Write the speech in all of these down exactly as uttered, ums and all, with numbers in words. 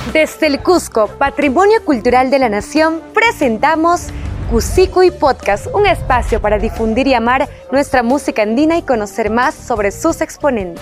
Desde el Cusco, Patrimonio Cultural de la Nación, presentamos Cusicuy Podcast, un espacio para difundir y amar nuestra música andina y conocer más sobre sus exponentes.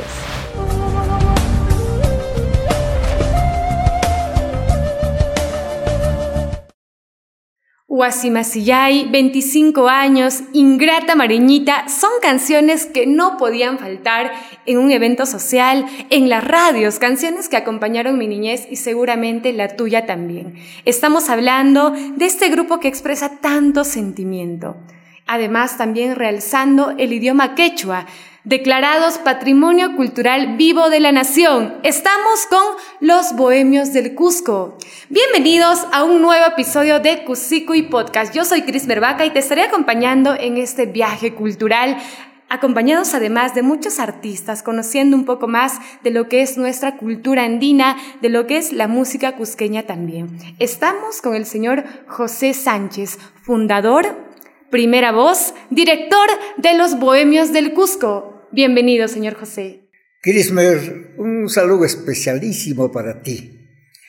Huasimasillay, veinticinco años, Ingrata Mareñita, son canciones que no podían faltar en un evento social, en las radios, canciones que acompañaron mi niñez y seguramente la tuya también. Estamos hablando de este grupo que expresa tanto sentimiento. Además, también realzando el idioma quechua, declarados Patrimonio Cultural Vivo de la Nación. Estamos con los Bohemios del Cusco. Bienvenidos a un nuevo episodio de Cusicuy Podcast. Yo soy Cris Mervaca y te estaré acompañando en este viaje cultural, acompañados además de muchos artistas, conociendo un poco más de lo que es nuestra cultura andina, de lo que es la música cusqueña también. Estamos con el señor José Sánchez, fundador, primera voz, director de los Bohemios del Cusco. Bienvenido, señor José. Crismer, un saludo especialísimo para ti,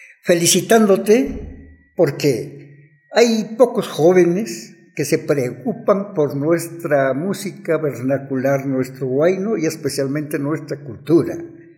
felicitándote porque hay pocos jóvenes que se preocupan por nuestra música vernacular, nuestro huayno y especialmente nuestra cultura.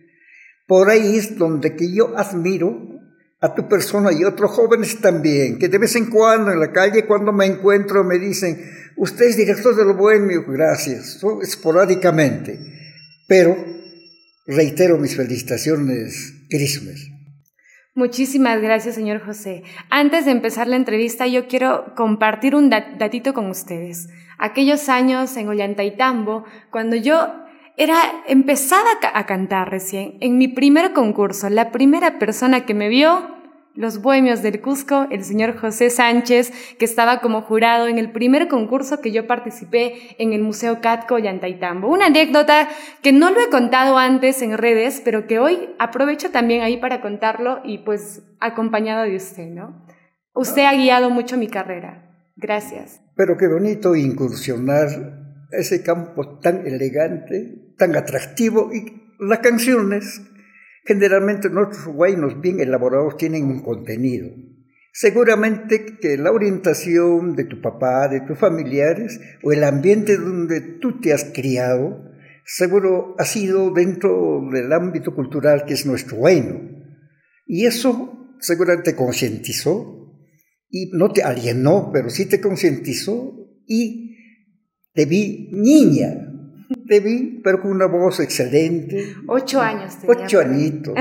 Por ahí es donde que yo admiro a tu persona y otros jóvenes también, que de vez en cuando en la calle, cuando me encuentro, me dicen: usted es director de los Bohemios. Gracias, so, esporádicamente, pero reitero mis felicitaciones, Crismer. Muchísimas gracias, señor José. Antes de empezar la entrevista, yo quiero compartir un dat- datito con ustedes. Aquellos años en Ollantaytambo, cuando yo era empezaba a, ca- a cantar recién, en mi primer concurso, la primera persona que me vio, los Bohemios del Cusco, el señor José Sánchez, que estaba como jurado en el primer concurso que yo participé en el Museo Catco Ollantaytambo. Una anécdota que no lo he contado antes en redes, pero que hoy aprovecho también ahí para contarlo y pues acompañado de usted, ¿no? Usted ha guiado mucho mi carrera. Gracias. Pero qué bonito incursionar ese campo tan elegante, tan atractivo, y las canciones, generalmente nuestros huaynos bien elaborados, tienen un contenido. Seguramente que la orientación de tu papá, de tus familiares, o el ambiente donde tú te has criado, seguro ha sido dentro del ámbito cultural que es nuestro huayno. Y eso seguramente te concientizó, y no te alienó, pero sí te concientizó, y te vi niña. Te vi, pero con una voz excelente. Ocho años tenía. Ocho añitos.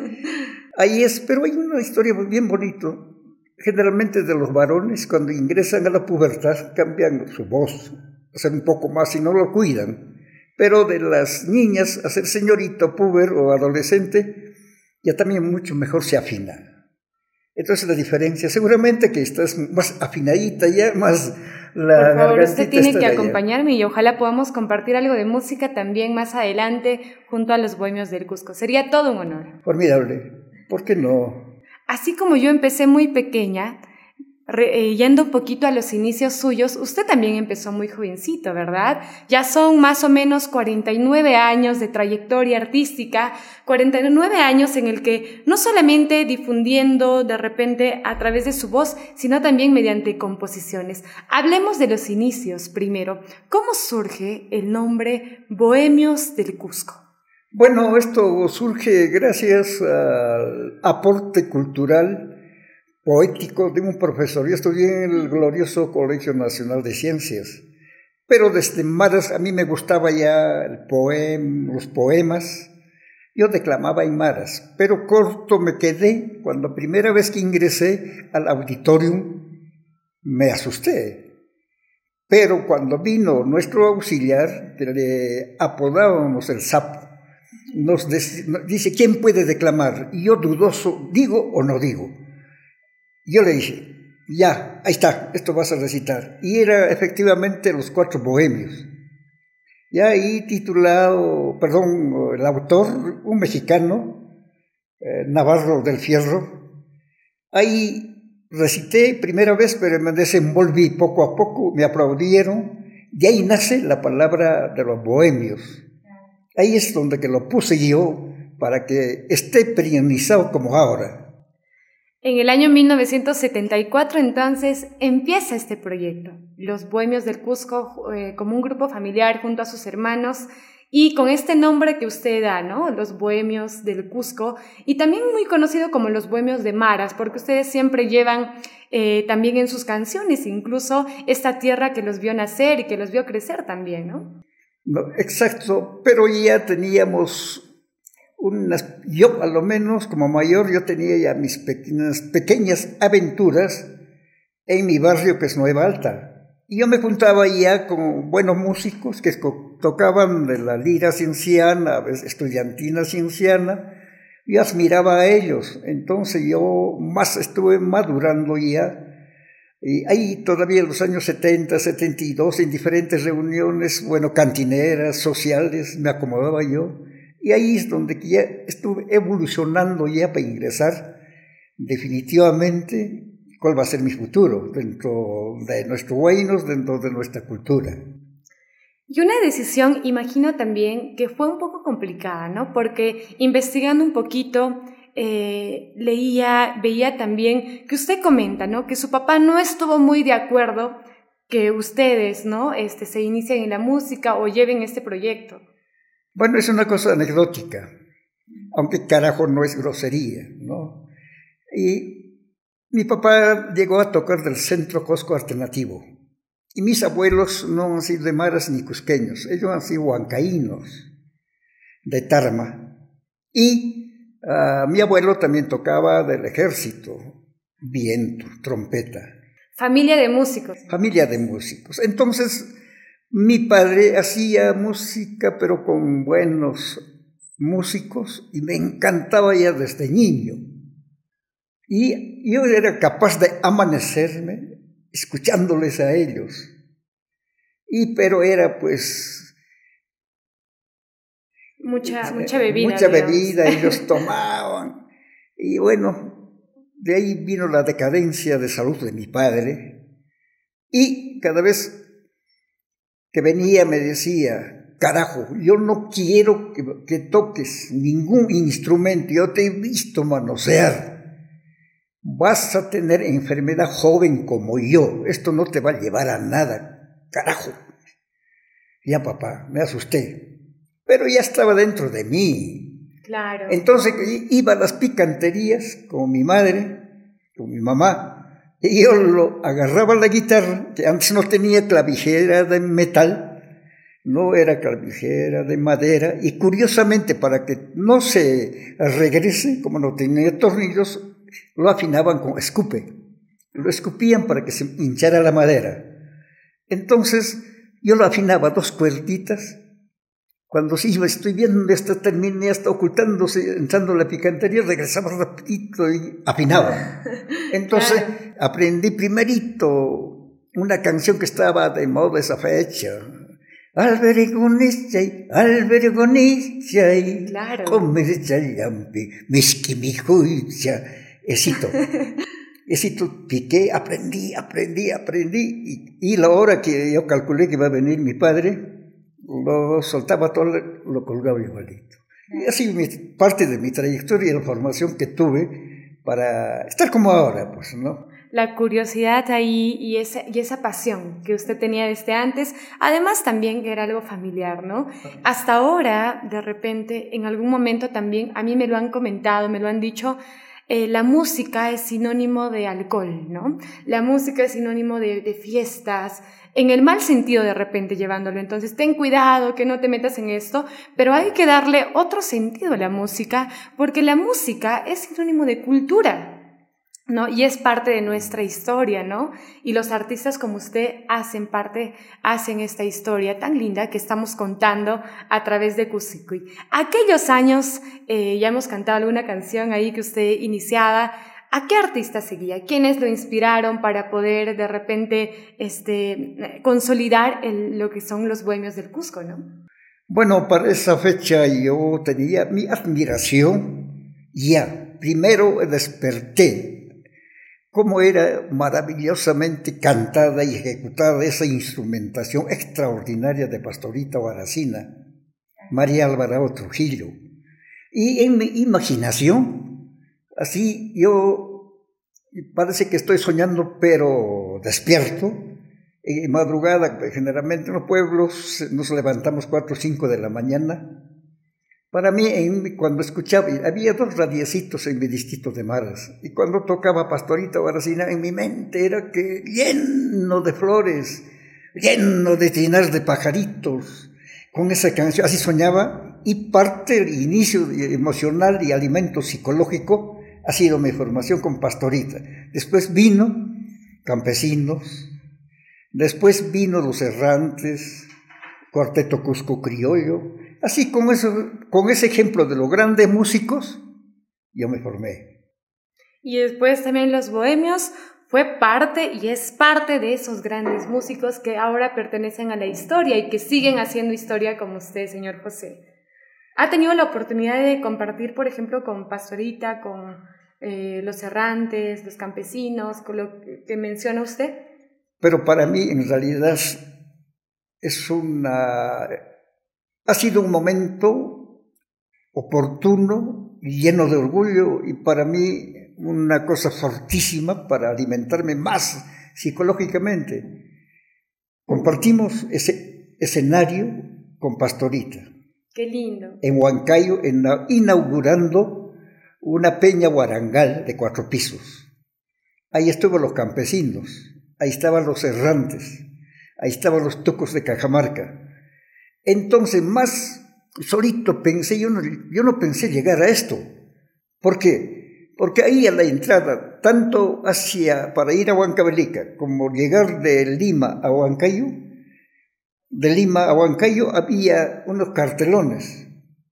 Ahí es, pero hay una historia bien bonita. Generalmente de los varones, cuando ingresan a la pubertad, cambian su voz, hacen un poco más y no lo cuidan. Pero de las niñas, a ser señorita, puber o adolescente, ya también mucho mejor se afina. Entonces la diferencia, seguramente que estás más afinadita ya, más la Por favor, usted tiene que allá. acompañarme y ojalá podamos compartir algo de música también más adelante junto a los Bohemios del Cusco. Sería todo un honor. Formidable. ¿Por qué no? Así como yo empecé muy pequeña, re, eh, yendo un poquito a los inicios suyos, usted también empezó muy jovencito, ¿verdad? Ya son más o menos cuarenta y nueve años de trayectoria artística, cuarenta y nueve años en el que no solamente difundiendo de repente a través de su voz, sino también mediante composiciones. Hablemos de los inicios primero. ¿Cómo surge el nombre Bohemios del Cusco? Bueno, esto surge gracias al aporte cultural poético de un profesor. Yo estudié en el glorioso Colegio Nacional de Ciencias, pero desde maras a mí me gustaba ya el poema, los poemas. Yo declamaba en maras, pero corto me quedé. Cuando primera vez que ingresé al auditorium me asusté, pero cuando vino nuestro auxiliar, que le apodábamos el sapo, nos dice: ¿quién puede declamar? Y yo dudoso, ¿digo o no digo? Yo le dije: ya, ahí está, esto vas a recitar. Y era efectivamente Los Cuatro Bohemios. Ya ahí titulado, perdón, el autor, un mexicano, eh, Navarro del Fierro. Ahí recité primera vez, pero me desenvolví poco a poco, me aplaudieron. De ahí nace la palabra de los bohemios. Ahí es donde que lo puse yo para que esté periodizado como ahora. En el año mil novecientos setenta y cuatro, entonces, empieza este proyecto, Los Bohemios del Cusco, eh, como un grupo familiar junto a sus hermanos, y con este nombre que usted da, ¿no? Los Bohemios del Cusco, y también muy conocido como Los Bohemios de Maras, porque ustedes siempre llevan eh, también en sus canciones, incluso esta tierra que los vio nacer y que los vio crecer también, ¿no? No, exacto, pero ya teníamos unas, yo a lo menos como mayor, yo tenía ya mis pequeñas, pequeñas aventuras en mi barrio que es Nueva Alta. Y yo me juntaba ya con buenos músicos que tocaban de la lira cienciana, estudiantina cienciana, y admiraba a ellos. Entonces yo más estuve madurando ya. Y ahí todavía en los años setenta, setenta y dos, en diferentes reuniones, bueno, cantineras, sociales, me acomodaba yo. Y ahí es donde ya estuve evolucionando ya para ingresar definitivamente cuál va a ser mi futuro dentro de nuestros reinos, dentro de nuestra cultura. Y una decisión, imagino también, que fue un poco complicada, ¿no? Porque investigando un poquito, eh, leía, veía también que usted comenta, ¿no? Que su papá no estuvo muy de acuerdo que ustedes, ¿no? Este, se inicien en la música o lleven este proyecto. Bueno, es una cosa anecdótica, aunque carajo no es grosería, ¿no? Y mi papá llegó a tocar del Centro Cusco Alternativo. Y mis abuelos no han sido de maras ni cusqueños, ellos han sido huancaínos, de Tarma. Y uh, mi abuelo también tocaba del ejército, viento, trompeta. Familia de músicos. Familia de músicos. Entonces, mi padre hacía música, pero con buenos músicos, y me encantaba ya desde niño. Y yo era capaz de amanecerme escuchándoles a ellos. Y pero era pues mucha mucha bebida. Mucha bebida, ellos tomaban. Y bueno, de ahí vino la decadencia de salud de mi padre. Y cada vez que venía me decía, carajo, yo no quiero que, que toques ningún instrumento, yo te he visto manosear. Vas a tener enfermedad joven como yo, esto no te va a llevar a nada, carajo. Ya papá, me asusté, pero ya estaba dentro de mí. Claro. Entonces iba a las picanterías con mi madre, con mi mamá, y yo lo agarraba la guitarra, que antes no tenía clavijera de metal, no era clavijera de madera, y curiosamente para que no se regrese, como no tenía tornillos, lo afinaban con escupe, lo escupían para que se hinchara la madera. Entonces yo lo afinaba dos cuerditas. Cuando sí, estoy viendo esta terminé hasta ocultándose, entrando a la picantería, regresaba rapidito y afinaba. Entonces claro. Aprendí primerito una canción que estaba de moda esa fecha. Albergonizay, albergonizay, claro. Comercial yampi, miski mi juicia. Esito, esito piqué, aprendí, aprendí, aprendí. Y, y la hora que yo calculé que iba a venir mi padre, lo soltaba todo, lo colgaba igualito. Y así mi, parte de mi trayectoria y la formación que tuve para estar como ahora, pues, ¿no? La curiosidad ahí y esa, y esa pasión que usted tenía desde antes, además también era algo familiar, ¿no? Hasta ahora, de repente, en algún momento también, a mí me lo han comentado, me lo han dicho, eh, la música es sinónimo de alcohol, ¿no? La música es sinónimo de, de fiestas, en el mal sentido de repente llevándolo. Entonces, ten cuidado, que no te metas en esto, pero hay que darle otro sentido a la música, porque la música es sinónimo de cultura, ¿no? Y es parte de nuestra historia, ¿no? Y los artistas como usted hacen parte, hacen esta historia tan linda que estamos contando a través de Cusicuy. Aquellos años, eh, ya hemos cantado alguna canción ahí que usted iniciaba. ¿A qué artista seguía? ¿Quiénes lo inspiraron para poder de repente este, consolidar el, lo que son los bohemios del Cusco, ¿no? Bueno, para esa fecha yo tenía mi admiración. Ya, primero desperté cómo era maravillosamente cantada y ejecutada esa instrumentación extraordinaria de Pastorita Baracina, María Alvarado Trujillo. Y en mi imaginación, así yo y parece que estoy soñando, pero despierto. En madrugada, generalmente en los pueblos nos levantamos cuatro o cinco de la mañana. Para mí, en, cuando escuchaba, había dos radiecitos en mi distrito de Maras, y cuando tocaba Pastorita Baracina, en mi mente era que lleno de flores, lleno de trinar de pajaritos, con esa canción, así soñaba, y parte del inicio emocional y alimento psicológico ha sido mi formación con Pastorita. Después vino Campesinos, después vino Los Errantes, Cuarteto Cusco Criollo, así con, eso, con ese ejemplo de los grandes músicos, yo me formé. Y después también Los Bohemios fue parte y es parte de esos grandes músicos que ahora pertenecen a la historia y que siguen haciendo historia como usted, señor José. ¿Ha tenido la oportunidad de compartir, por ejemplo, con Pastorita, con eh, Los Errantes, Los Campesinos, con lo que menciona usted? Pero para mí, en realidad, es una... ha sido un momento oportuno, lleno de orgullo, y para mí una cosa fortísima para alimentarme más psicológicamente. Compartimos ese escenario con Pastorita. ¡Qué lindo! En Huancayo, inaugurando una peña guarangal de cuatro pisos. Ahí estuvieron Los Campesinos, ahí estaban Los Errantes, ahí estaban los Tucos de Cajamarca. Entonces, más solito pensé, yo no, yo no pensé llegar a esto. ¿Por qué? Porque ahí a la entrada, tanto hacia, para ir a Huancavelica, como llegar de Lima a Huancayo, de Lima a Huancayo había unos cartelones,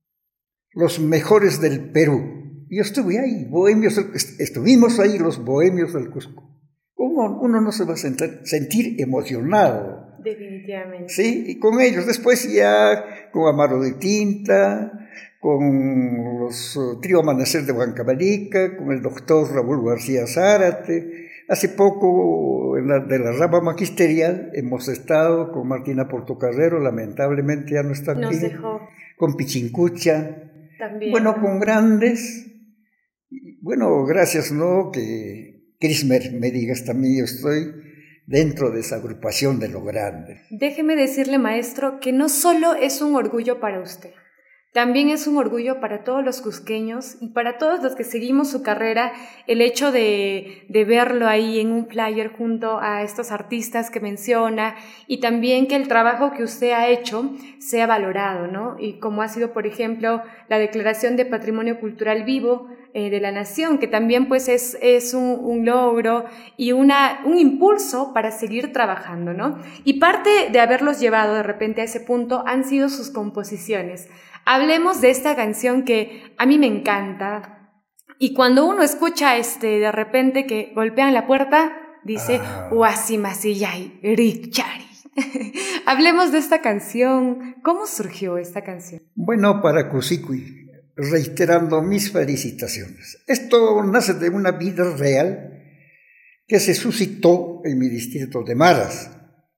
los mejores del Perú. Yo estuve ahí, bohemios, estuvimos ahí los bohemios del Cusco. ¿Cómo uno no se va a sentir, sentir emocionado? Definitivamente. Sí, y con ellos, después ya con Amaro de Tinta, con los uh, Trío Amanecer de Huancavelica, con el doctor Raúl García Zárate. Hace poco, en la, de la rama magisterial, hemos estado con Martina Portocarrero, lamentablemente ya no está aquí. Nos dejó. Con Pichincucha. También. Bueno, con grandes. Bueno, gracias, ¿no? Que Crismer me digas también, yo estoy dentro de esa agrupación de lo grande. Déjeme decirle, maestro, que no solo es un orgullo para usted, también es un orgullo para todos los cusqueños y para todos los que seguimos su carrera, el hecho de, de verlo ahí en un flyer junto a estos artistas que menciona y también que el trabajo que usted ha hecho sea valorado, ¿no? Y como ha sido, por ejemplo, la Declaración de Patrimonio Cultural Vivo eh, de la Nación, que también pues es, es un, un logro y una, un impulso para seguir trabajando, ¿no? Y parte de haberlos llevado de repente a ese punto han sido sus composiciones. Hablemos de esta canción que a mí me encanta y cuando uno escucha este, de repente que golpean la puerta, dice Huasimasillay, Richari. Hablemos de esta canción. ¿Cómo surgió esta canción? Bueno, para Cusicui, reiterando mis felicitaciones. Esto nace de una vida real que se suscitó en mi distrito de Maras.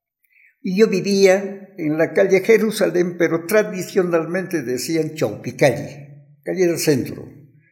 Y yo vivía en la calle Jerusalén, pero tradicionalmente decían Chaupicalle, calle del centro.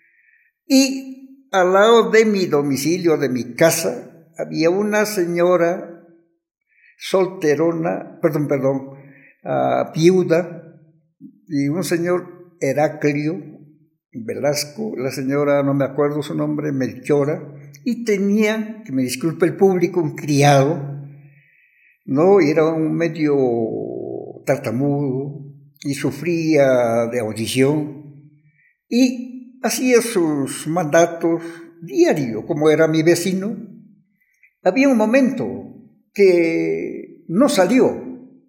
Y al lado de mi domicilio, de mi casa, había una señora solterona, perdón, perdón, uh, viuda, y un señor Heraclio Velasco, la señora, no me acuerdo su nombre, Melchora, y tenía, que me disculpe el público, un criado, ¿no? Y era un medio tartamudo y sufría de audición y hacía sus mandatos diario, como era mi vecino. Había un momento que no salió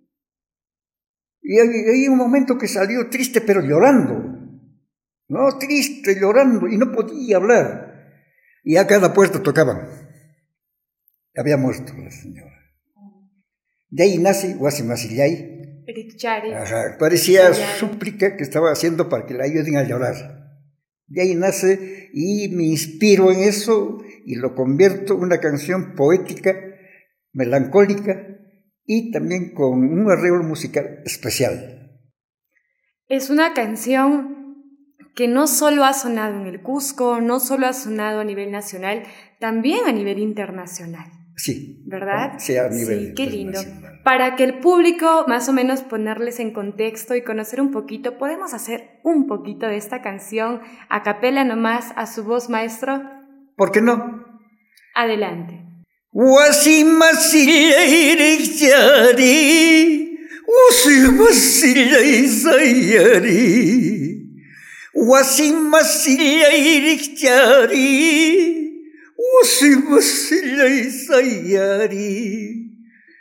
y había un momento que salió triste pero llorando, no, triste, llorando y no podía hablar y a cada puerta tocaban. Había muerto la señora. De ahí nace Huasimasillay. Ajá, parecía súplica que estaba haciendo para que la ayuden a llorar. De ahí nace y me inspiro en eso y lo convierto en una canción poética, melancólica y también con un arreglo musical especial. Es una canción que no solo ha sonado en el Cusco, no solo ha sonado a nivel nacional, también a nivel internacional. Sí. ¿Verdad? Sí, a nivel sí, qué lindo. internacional. Para que el público, más o menos ponerles en contexto y conocer un poquito, ¿podemos hacer un poquito de esta canción a capela nomás, a su voz, maestro? ¿Por qué no? Adelante. Wasimasillairijari, Wasimasillairijari, Wasimasillairijari, Wasimasillairijari.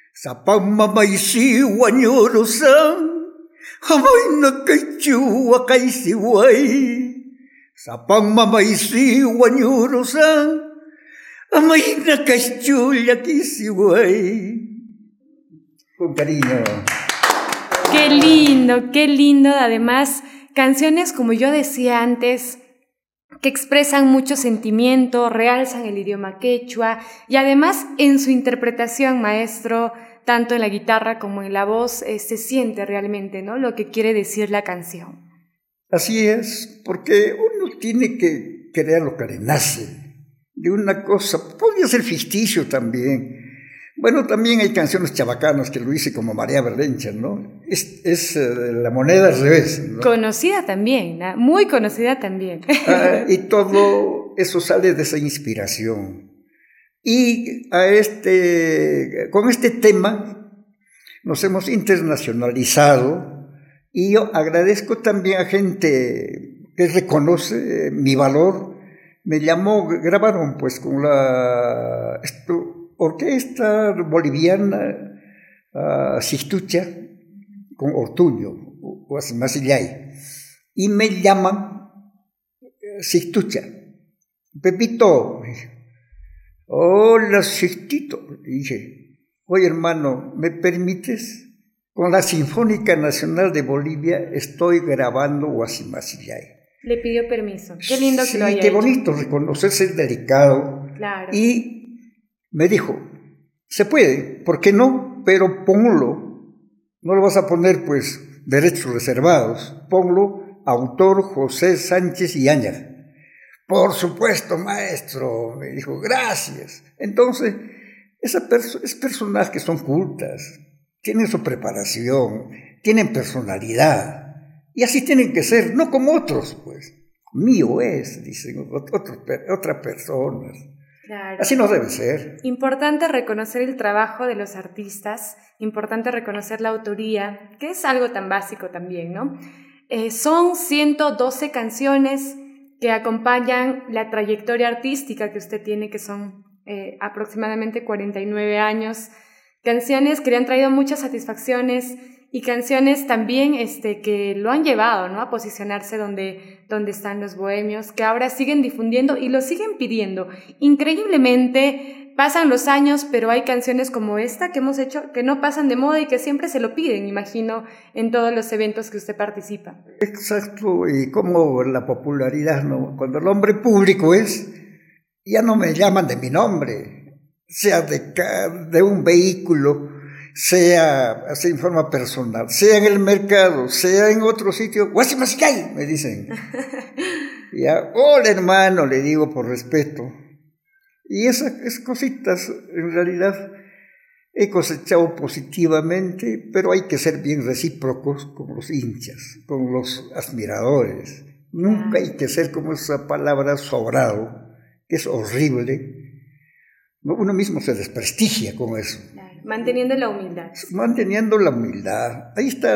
Sapamamaisi wanyorosan, Hamaina kaichu wakaisiwai. Sapamamaisi wanyorosan, Amaina cachulla kisiway. Con cariño. Qué lindo, qué lindo. Además, canciones, como yo decía antes, que expresan mucho sentimiento, realzan el idioma quechua y además en su interpretación, maestro, tanto en la guitarra como en la voz, eh, se siente realmente, ¿no?, lo que quiere decir la canción. Así es, porque uno tiene que crear lo que le nace. De una cosa, podría ser ficticio también. Bueno, también hay canciones chabacanas que lo hice como María Berlencha, ¿no? Es, es uh, la moneda al revés, ¿no? Conocida también, ¿no? Muy conocida también. Ah, y todo eso sale de esa inspiración. Y a este, con este tema nos hemos internacionalizado y yo agradezco también a gente que reconoce mi valor. Me llamó, grabaron pues con la esto, orquesta boliviana uh, Sistucha, con Ortuño, Guasimasillay, y me llaman uh, Sistucha. Pepito, hola Sistito, dije, oye hermano, ¿me permites? Con la Sinfónica Nacional de Bolivia estoy grabando Guasimasillay. Le pidió permiso. Qué lindo que sí, lo haya qué hecho. bonito reconocerse es delicado. Claro. Y me dijo, se puede, ¿por qué no? Pero ponlo, no lo vas a poner pues derechos reservados, ponlo autor José Sánchez Yáñez. Por supuesto, maestro, me dijo, gracias. Entonces, esa perso- es personas que son cultas, tienen su preparación, tienen personalidad. Y así tienen que ser, no como otros, pues. Mío es, dicen otros, otras personas. Claro. Así no debe ser. Importante reconocer el trabajo de los artistas, importante reconocer la autoría, que es algo tan básico también, ¿no? Eh, son ciento doce canciones que acompañan la trayectoria artística que usted tiene, que son eh, aproximadamente cuarenta y nueve años. Canciones que le han traído muchas satisfacciones y canciones también este, que lo han llevado, ¿no?, a posicionarse donde, donde están los bohemios, que ahora siguen difundiendo y lo siguen pidiendo. Increíblemente pasan los años, pero hay canciones como esta que hemos hecho que no pasan de moda y que siempre se lo piden, imagino, en todos los eventos que usted participa. Exacto, y como la popularidad, ¿no? Cuando el hombre público es, ya no me llaman de mi nombre, sea de, de un vehículo, sea así en forma personal, sea en el mercado, sea en otro sitio, Guasimasillay, me dicen. Ya, hola hermano, le digo por respeto. Y esas, esas cositas, en realidad, he cosechado positivamente, pero hay que ser bien recíprocos con los hinchas, con los admiradores. Nunca hay que ser como esa palabra sobrado, que es horrible. Uno mismo se desprestigia con eso. Manteniendo la humildad. Manteniendo la humildad. Ahí está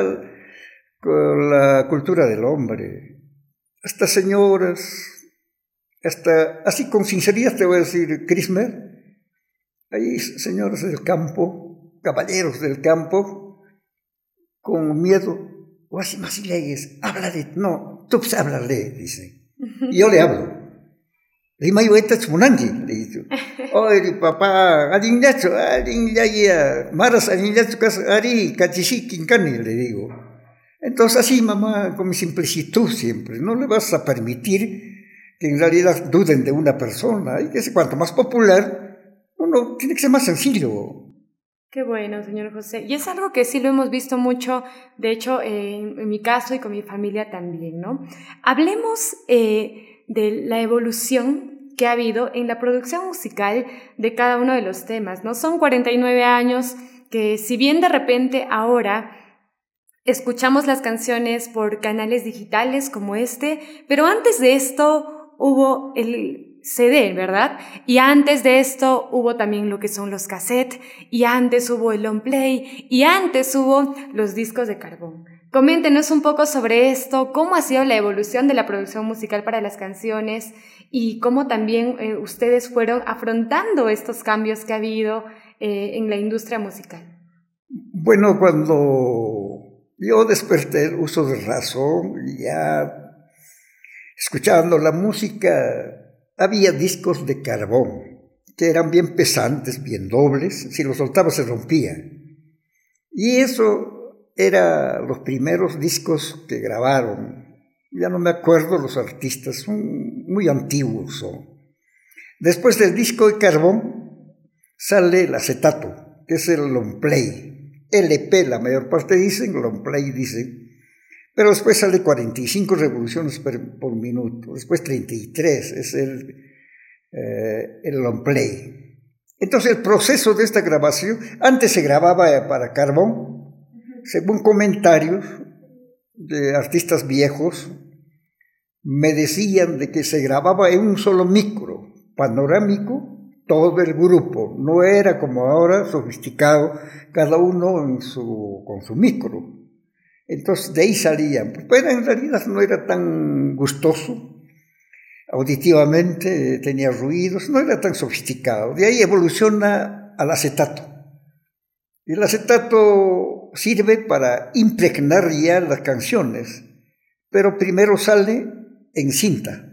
la cultura del hombre. Hasta señoras, hasta, así con sinceridad te voy a decir, Crismer, hay señoras del campo, caballeros del campo, con miedo, o así más leyes, háblale, no, tú pues háblale, dice. Y yo le hablo. Le digo, esta es Munanji, le digo. Oye, papá, arinyacho, arinyaya, maras arinyacho, ari, cachishi, quincani, le digo. Entonces, así, mamá, con mi simplicitud siempre, no le vas a permitir que en realidad duden de una persona. Y que cuanto más popular, uno tiene que ser más sencillo. Qué bueno, señor José. Y es algo que sí lo hemos visto mucho, de hecho, eh, en mi caso y con mi familia también, ¿no? Hablemos eh, de la evolución que ha habido en la producción musical de cada uno de los temas, ¿no? Son cuarenta y nueve años que, si bien de repente ahora escuchamos las canciones por canales digitales como este, pero antes de esto hubo el C D, ¿verdad? Y antes de esto hubo también lo que son los cassettes, y antes hubo el long play, y antes hubo los discos de carbón. Coméntenos un poco sobre esto, cómo ha sido la evolución de la producción musical para las canciones y cómo también eh, ustedes fueron afrontando estos cambios que ha habido eh, en la industria musical. Bueno, cuando yo desperté el uso de razón, ya escuchando la música, había discos de carbón, que eran bien pesantes, bien dobles, si los soltaba se rompía. Y eso era los primeros discos que grabaron. Ya no me acuerdo los artistas, son muy antiguos. Son. Después del disco de carbón sale el acetato, que es el long play. L P, la mayor parte dicen, long play dicen. Pero después sale cuarenta y cinco revoluciones por, por minuto, después treinta y tres, es el, eh, el long play. Entonces el proceso de esta grabación, antes se grababa para carbón, según comentarios de artistas viejos, me decían de que se grababa en un solo micro, panorámico, todo el grupo, no era como ahora sofisticado, cada uno en su, con su micro. Entonces de ahí salían, pero en realidad no era tan gustoso, auditivamente tenía ruidos, no era tan sofisticado. De ahí evoluciona al acetato. Y el acetato sirve para impregnar ya las canciones, pero primero sale en cinta.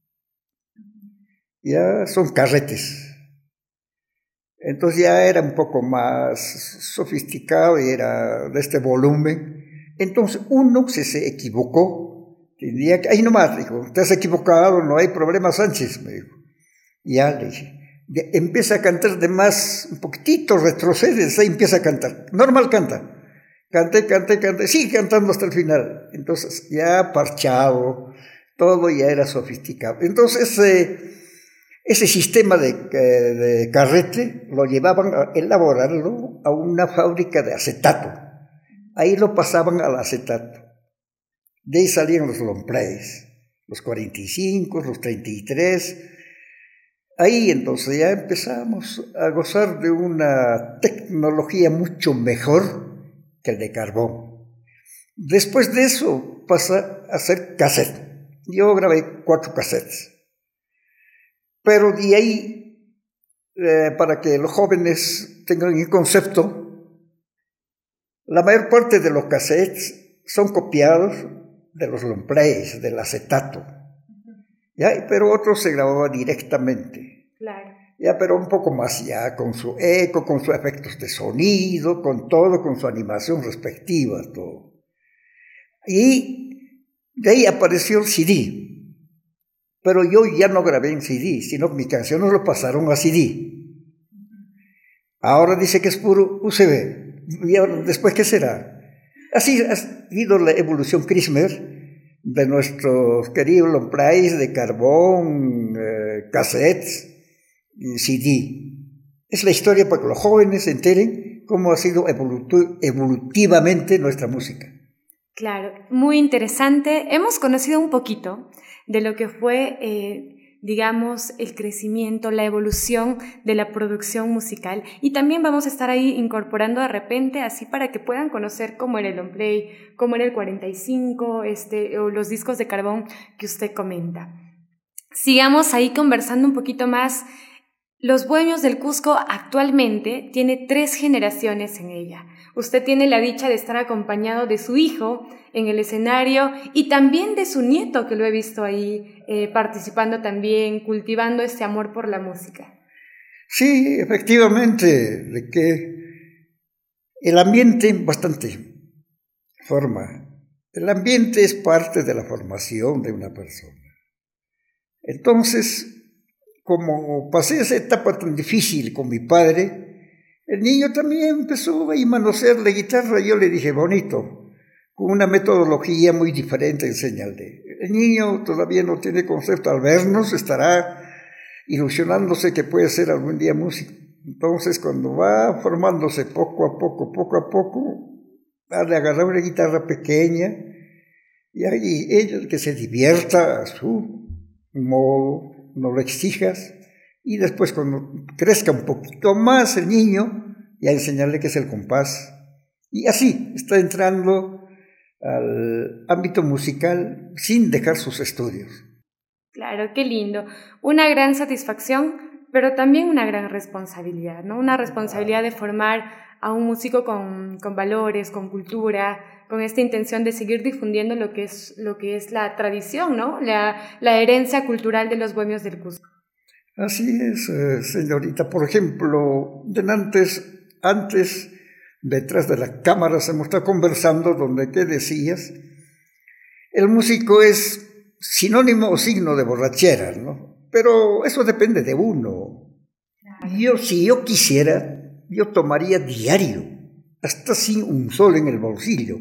Ya son carretes. Entonces ya era un poco más sofisticado y era de este volumen. Entonces uno se, se equivocó, tenía que, ahí nomás, dijo, te has equivocado, no hay problema, Sánchez, me dijo. Ya le dije, de, empieza a cantar de más, un poquitito, retrocedes, ahí empieza a cantar, normal canta, canté, canté, canté, sigue cantando hasta el final. Entonces ya parchado, todo ya era sofisticado. Entonces eh, ese sistema de, de carrete lo llevaban a elaborarlo a una fábrica de acetato. Ahí lo pasaban al acetato. De ahí salían los long plays, los cuarenta y cinco, los treinta y tres. Ahí entonces ya empezamos a gozar de una tecnología mucho mejor que el de carbón. Después de eso pasa a ser cassette. Yo grabé cuatro cassettes. Pero de ahí, eh, para que los jóvenes tengan el concepto, la mayor parte de los cassettes son copiados de los long plays, del acetato, ¿ya? Pero otros se grababan directamente, claro. Ya, pero un poco más ya, con su eco, con sus efectos de sonido, con todo, con su animación respectiva, todo. Y de ahí apareció el C D, pero yo ya no grabé en C D, sino que mis canciones lo pasaron a C D. Ahora dice que es puro U S B. ¿Y ahora, después qué será? Así ha sido la evolución Chrismer de nuestros queridos long plays de carbón, eh, cassettes y C D. Es la historia para que los jóvenes se enteren cómo ha sido evolutu- evolutivamente nuestra música. Claro, muy interesante. Hemos conocido un poquito de lo que fue, eh, digamos, el crecimiento, la evolución de la producción musical, y también vamos a estar ahí incorporando de repente, así para que puedan conocer cómo era el long play, cómo era el cuarenta y cinco, este, o los discos de carbón que usted comenta. Sigamos ahí conversando un poquito más. Los Bohemios del Cusco actualmente tiene tres generaciones en ella. Usted tiene la dicha de estar acompañado de su hijo en el escenario y también de su nieto, que lo he visto ahí eh, participando también, cultivando este amor por la música. Sí, efectivamente, de que el ambiente bastante forma. El ambiente es parte de la formación de una persona. Entonces, como pasé esa etapa tan difícil con mi padre, El niño también empezó a manosear la guitarra. Yo le dije, bonito, con una metodología muy diferente, enséñale. El niño todavía no tiene concepto. Al vernos estará ilusionándose que puede ser algún día músico. Entonces, cuando va formándose poco a poco, poco a poco, darle a agarrar una guitarra pequeña y ahí él que se divierta a su modo, no lo exijas, y después cuando crezca un poquito más el niño, ya enseñarle qué es el compás. Y así está entrando al ámbito musical sin dejar sus estudios. Claro, qué lindo. Una gran satisfacción, pero también una gran responsabilidad, ¿no? Una responsabilidad de formar a un músico con, con valores, con cultura, con esta intención de seguir difundiendo lo que es, lo que es la tradición, ¿no? La, la herencia cultural de los bohemios del Cusco. Así es, eh, señorita. Por ejemplo, antes, antes, detrás de la cámara se hemos estado conversando donde, ¿qué decías? El músico es sinónimo o signo de borrachera, ¿no? Pero eso depende de uno. Yo, si yo quisiera, yo tomaría diario, hasta sin un sol en el bolsillo.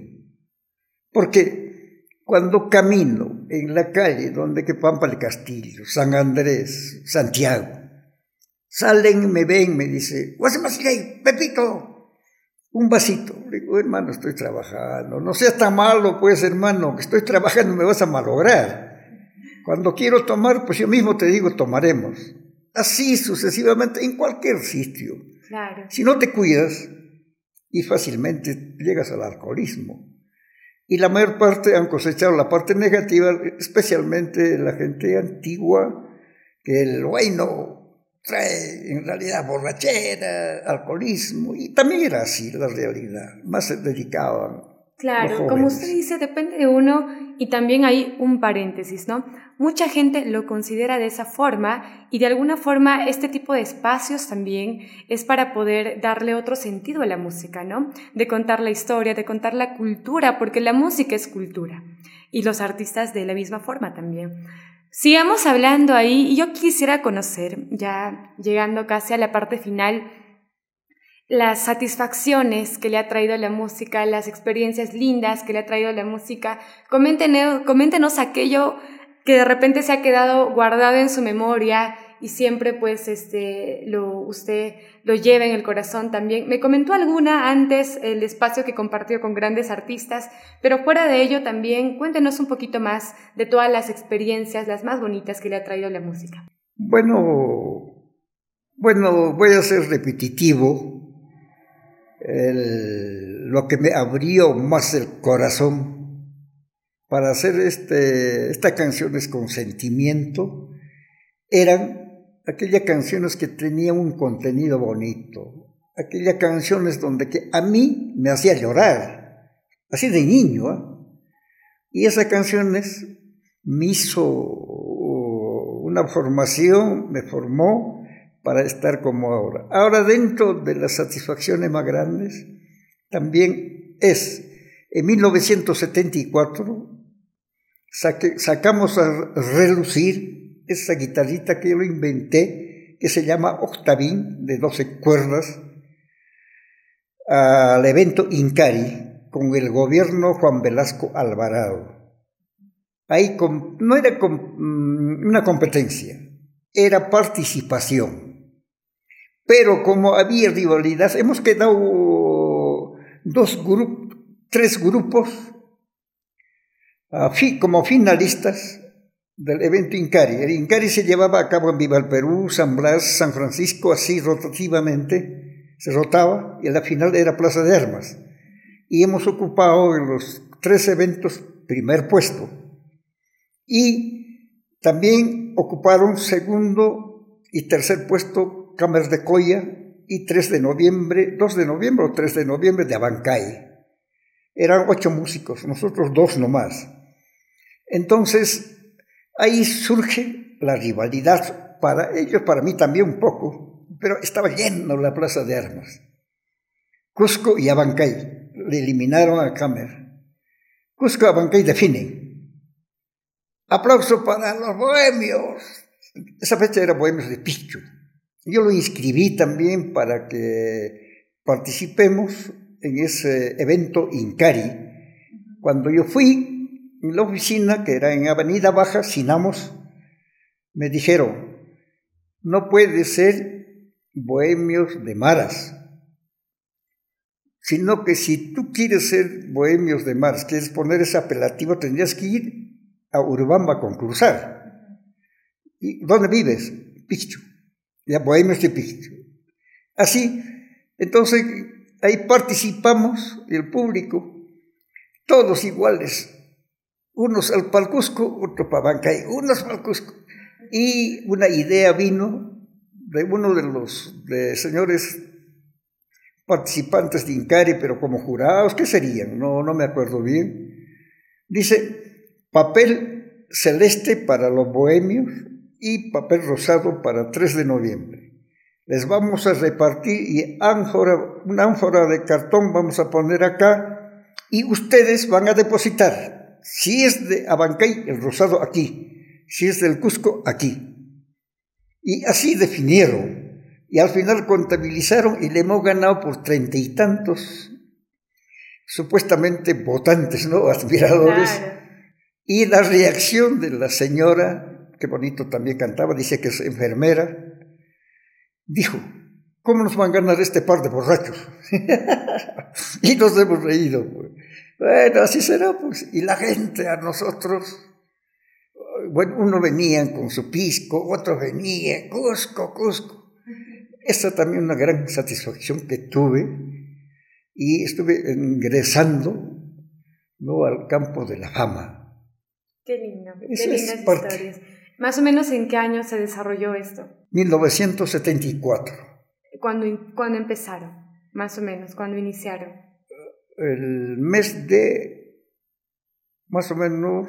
Porque cuando camino en la calle donde que Pampa el Castillo, San Andrés, Santiago, salen, me ven, me dice, Guasemaciley, Pepito, un vasito. Le digo, hermano, estoy trabajando. No seas tan malo, pues, hermano, que estoy trabajando, me vas a malograr. Cuando quiero tomar, pues yo mismo te digo, tomaremos. Así sucesivamente, en cualquier sitio. Claro. Si no te cuidas, y fácilmente llegas al alcoholismo. Y la mayor parte han cosechado la parte negativa, especialmente la gente antigua, que el bueno trae en realidad borrachera, alcoholismo, y también era así la realidad, más se dedicaban. Claro, como usted dice, depende de uno, y también hay un paréntesis, ¿no? Mucha gente lo considera de esa forma, y de alguna forma este tipo de espacios también es para poder darle otro sentido a la música, ¿no? De contar la historia, de contar la cultura, porque la música es cultura, y los artistas de la misma forma también. Sigamos hablando ahí, y yo quisiera conocer, ya llegando casi a la parte final, las satisfacciones que le ha traído la música, las experiencias lindas que le ha traído la música. Coméntenos, coméntenos aquello que de repente se ha quedado guardado en su memoria y siempre pues este, lo, usted lo lleva en el corazón también. Me comentó alguna antes, el espacio que compartió con grandes artistas, pero fuera de ello también cuéntenos un poquito más de todas las experiencias, las más bonitas que le ha traído la música. Bueno, bueno, voy a ser repetitivo. El, lo que me abrió más el corazón para hacer este, estas canciones con sentimiento eran aquellas canciones que tenían un contenido bonito, aquellas canciones donde que a mí me hacía llorar, así de niño, ¿eh? Y esas canciones me hizo una formación, me formó para estar como ahora. Ahora, dentro de las satisfacciones más grandes, también es, en mil novecientos setenta y cuatro, saque, sacamos a relucir esa guitarrita que yo lo inventé, que se llama Octavín, de doce cuerdas, al evento Incari, con el gobierno Juan Velasco Alvarado. Ahí com, no era com, una competencia, era participación. Pero como había rivalidad, hemos quedado dos grupos, tres grupos uh, fi, como finalistas del evento Incari. El Incari se llevaba a cabo en Viva el Perú, San Blas, San Francisco, así rotativamente, se rotaba, y la final era Plaza de Armas. Y hemos ocupado en los tres eventos primer puesto. Y también ocuparon segundo y tercer puesto Cámaras de Coya y tres de noviembre, dos de noviembre o tres de noviembre de Abancay. Eran ocho músicos, nosotros dos nomás. Entonces, ahí surge la rivalidad para ellos, para mí también un poco, pero estaba lleno la Plaza de Armas. Cusco y Abancay le eliminaron a Cámara. Cusco y Abancay definen. Aplauso para los bohemios. Esa fecha era Bohemios de Picho. Yo lo inscribí también para que participemos en ese evento Incari. Cuando yo fui en la oficina, que era en Avenida Baja, Sinamos, me dijeron, no puede ser bohemios de maras, sino que si tú quieres ser bohemios de maras, quieres poner ese apelativo, tendrías que ir a Urubamba a concursar. ¿Y dónde vives? Picho. Ya, bohemios de Picho. Así, entonces, ahí participamos, el público, todos iguales, unos al Palcusco, otros para Bancay, unos para Cusco. Y una idea vino de uno de los de señores participantes de Incari, pero como jurados, ¿qué serían? No, no me acuerdo bien. Dice, papel celeste para los bohemios y papel rosado para tres de noviembre. Les vamos a repartir y ánfora, una ánfora de cartón vamos a poner acá y ustedes van a depositar. Si es de Abancay, el rosado aquí. Si es del Cusco, aquí. Y así definieron. Y al final contabilizaron y le hemos ganado por treinta y tantos, supuestamente votantes, ¿no? Admiradores. Claro. Y la reacción de la señora, que bonito también cantaba, dice que es enfermera, dijo, ¿cómo nos van a ganar este par de borrachos? Y nos hemos reído. Pues. Bueno, así será, pues. Y la gente a nosotros, bueno, uno venía con su pisco, otro venía, Cusco, Cusco. Esa también una gran satisfacción que tuve y estuve ingresando, ¿no?, al campo de la fama. Qué lindo, qué Eso lindas historias. ¿Más o menos en qué año se desarrolló esto? mil novecientos setenta y cuatro. ¿Cuándo, cuándo empezaron? Más o menos, ¿cuándo iniciaron? El mes de, más o menos,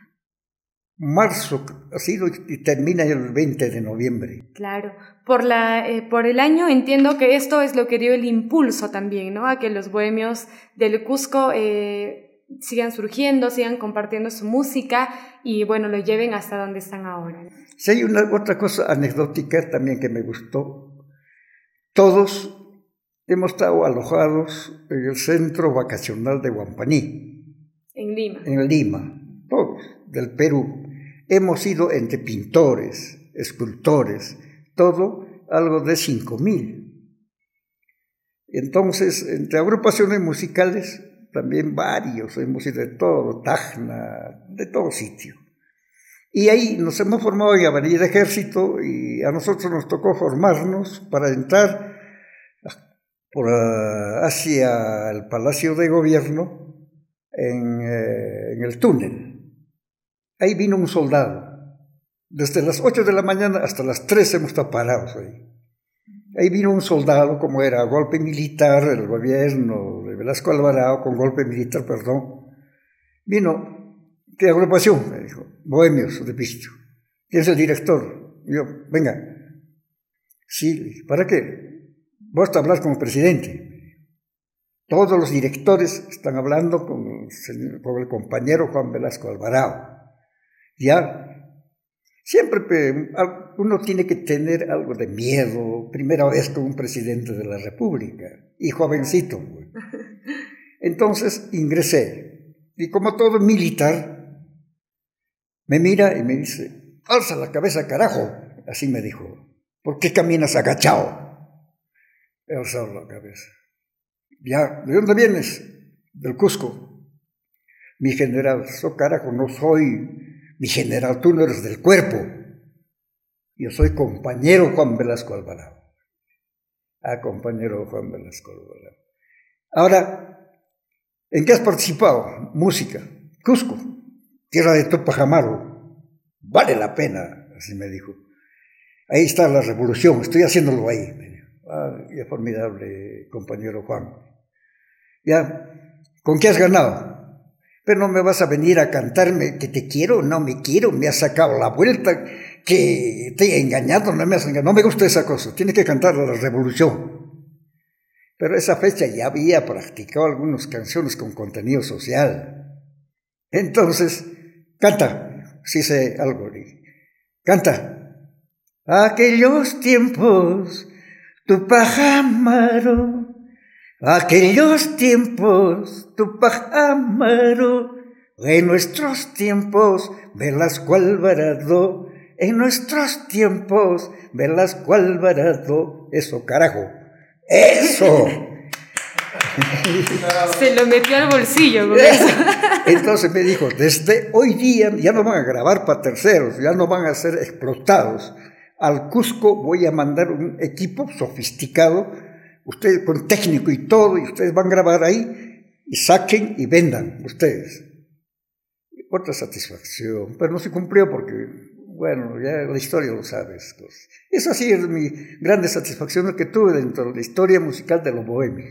marzo ha sido y termina el veinte de noviembre. Claro, por, la, eh, por el año entiendo que esto es lo que dio el impulso también, ¿no? A que los bohemios del Cusco eh, sigan surgiendo, sigan compartiendo su música y bueno, lo lleven hasta donde están ahora. Sí, hay una otra cosa anecdótica también que me gustó. Todos hemos estado alojados en el centro vacacional de Huampaní. En Lima. En Lima, todos, del Perú. Hemos ido entre pintores, escultores, todo algo de cinco mil. Entonces, entre agrupaciones musicales, también varios, hemos ido de todo, Tacna, de todo sitio. Y ahí nos hemos formado en Avenida Ejército y a nosotros nos tocó formarnos para entrar por, uh, hacia el Palacio de Gobierno en, eh, en el túnel. Ahí vino un soldado. Desde las ocho de la mañana hasta las tres hemos estado parados ahí. Ahí vino un soldado, como era golpe militar, el gobierno de Velasco Alvarado, con golpe militar, perdón. Vino, ¿qué agrupación? Me dijo, Bohemios de Picho. ¿Quién es el director? Y yo, venga. Sí, ¿para qué? Basta hablar con el presidente. Todos los directores están hablando con el, señor, con el compañero Juan Velasco Alvarado. Ya, siempre uno tiene que tener algo de miedo, primera vez con un presidente de la República, y jovencito. Entonces ingresé, y como todo militar, me mira y me dice, alza la cabeza, carajo, así me dijo, ¿por qué caminas agachado? He alzado la cabeza. Ya, ¿de dónde vienes? Del Cusco. Mi general, so carajo, no soy... Mi general, tú no eres del cuerpo. Yo soy compañero Juan Velasco Alvarado. Ah, compañero Juan Velasco Alvarado. Ahora, ¿en qué has participado? Música. Cusco, tierra de Tupac Amaru. Vale la pena, así me dijo. Ahí está la revolución, estoy haciéndolo ahí. Me dijo. Ah, ya formidable, compañero Juan. Ya, ¿con qué has ganado? Pero no me vas a venir a cantarme que te quiero, no me quiero, me has sacado la vuelta, que te he engañado, no me has engañado. No me gusta esa cosa, tiene que cantar la revolución. Pero esa fecha ya había practicado algunas canciones con contenido social. Entonces, canta, si sé algo, canta. Aquellos tiempos, Tupac Amaru, Aquellos tiempos, Tupac Amaru, en nuestros tiempos, Velasco Alvarado, en nuestros tiempos, Velasco Alvarado, eso carajo, eso. Se lo metió al bolsillo con eso. Entonces me dijo, desde hoy día ya no van a grabar para terceros, ya no van a ser explotados. Al Cusco voy a mandar un equipo sofisticado, ustedes con técnico y todo, y ustedes van a grabar ahí, y saquen y vendan ustedes. Otra satisfacción, pero no se cumplió porque, bueno, ya la historia lo sabes. Pues. Esa sí es mi grande satisfacción que tuve dentro de la historia musical de los bohemios.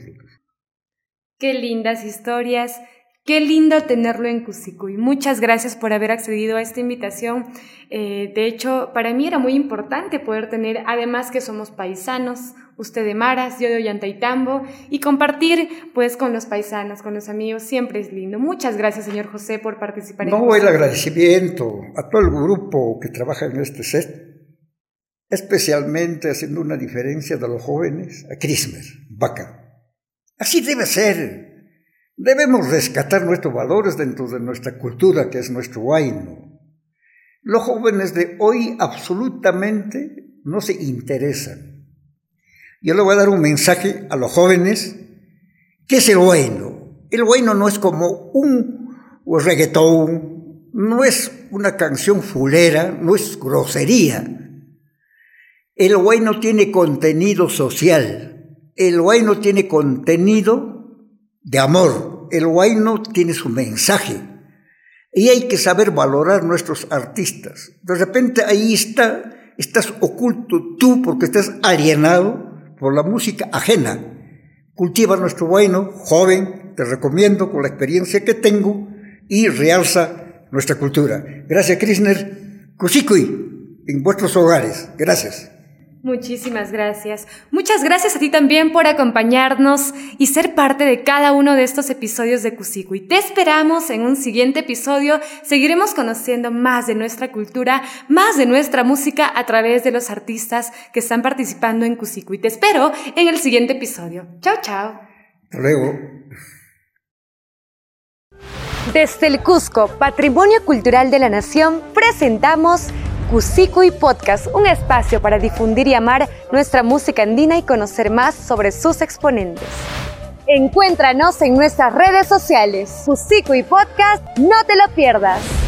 Qué lindas historias, qué lindo tenerlo en Cusicuy. Muchas gracias por haber accedido a esta invitación. Eh, de hecho, para mí era muy importante poder tener, además que somos paisanos, usted de Maras, yo de Ollantaytambo, y compartir pues con los paisanos, con los amigos, siempre es lindo. Muchas gracias, señor José, por participar en No, el agradecimiento a todo el grupo que trabaja en este set, especialmente haciendo una diferencia de los jóvenes, a Crismer, Vaca. Así debe ser. Debemos rescatar nuestros valores dentro de nuestra cultura, que es nuestro huayno. Los jóvenes de hoy absolutamente no se interesan. Yo le voy a dar un mensaje a los jóvenes. ¿Qué es el huayno? El huayno no es como un reggaetón, no es una canción fulera, no es grosería. El huayno tiene contenido social. El huayno tiene contenido de amor, el huayno tiene su mensaje y hay que saber valorar nuestros artistas. De repente ahí está, estás oculto tú porque estás alienado por la música ajena. Cultiva nuestro huayno, joven, te recomiendo con la experiencia que tengo y realza nuestra cultura. Gracias, Crisner. Cusicuy, en vuestros hogares. Gracias. Muchísimas gracias. Muchas gracias a ti también por acompañarnos y ser parte de cada uno de estos episodios de Cusicuy. Te esperamos en un siguiente episodio. Seguiremos conociendo más de nuestra cultura, más de nuestra música a través de los artistas que están participando en Cusicuy. Te espero en el siguiente episodio. Chao, chao. Hasta luego. Desde el Cusco, Patrimonio Cultural de la Nación, presentamos Cusicuy Podcast, un espacio para difundir y amar nuestra música andina y conocer más sobre sus exponentes. Encuéntranos en nuestras redes sociales. Cusicuy Podcast, no te lo pierdas.